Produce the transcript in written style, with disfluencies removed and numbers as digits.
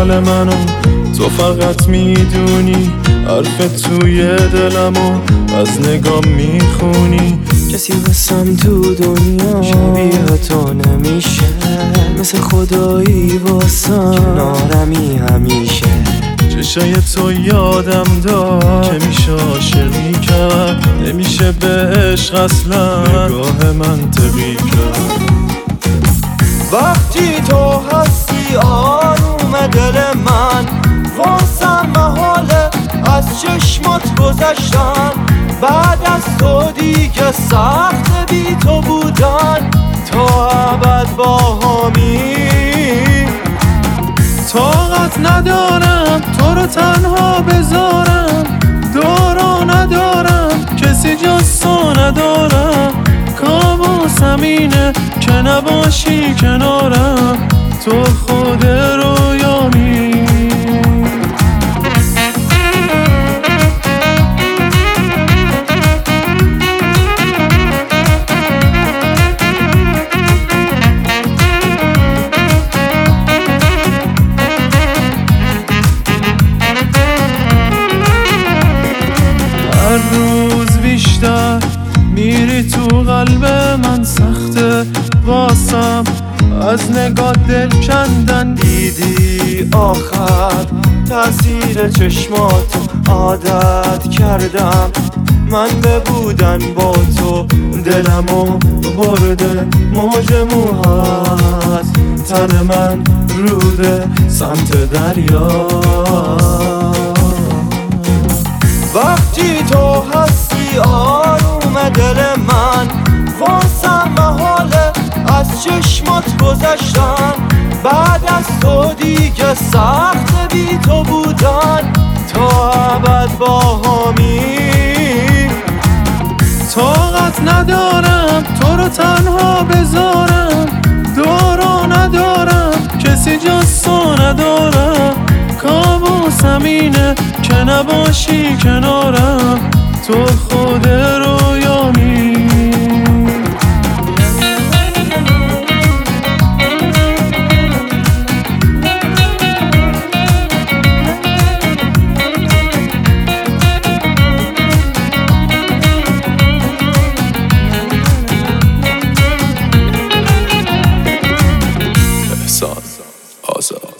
حال منو تو فقط میدونی، حرف توی دلمو از نگام میخونی. کسی واسم تو دنیا شبیه تو نمیشه، مثل خدایی واسم کنارمی همیشه. چشای تو یادم داد که میشه عاشقی کرد، نمیشه به عشق اصلا نگاه منطقی کرد. وقتی تو هستی آروم دل من، واسم محاله از چشمات گذشتن. بعد از تو دیگه سخت بی تو بودن، تا ابد با همی. طاقت ندارم تو رو تنها بذارم، دورا ندارم کسی جز تو ندارم. کابوسم اینه که نباشی کنارم، تو خود رویامی. هر روز بیشتر میری تو قلب من، سخته واسم از نگاه دل کندن. دیدی آخر تأثیر چشماتو عادت کردم، من به بودن با تو دلمو برده. موج موهات تن من روده سمت دریا. وقتی تو هستی آروم دل من، واسم محاله از چشمات گذشتن. بعد از تو دیگه سخت بی تو بودن، تا ابد با همی. طاقت ندارم تو رو تنها بذارم، دورا ندارم کسی جز تو ندارم. کابوسم اینه که نباشی کنارم، تو خود رویامی. احسان آزاد.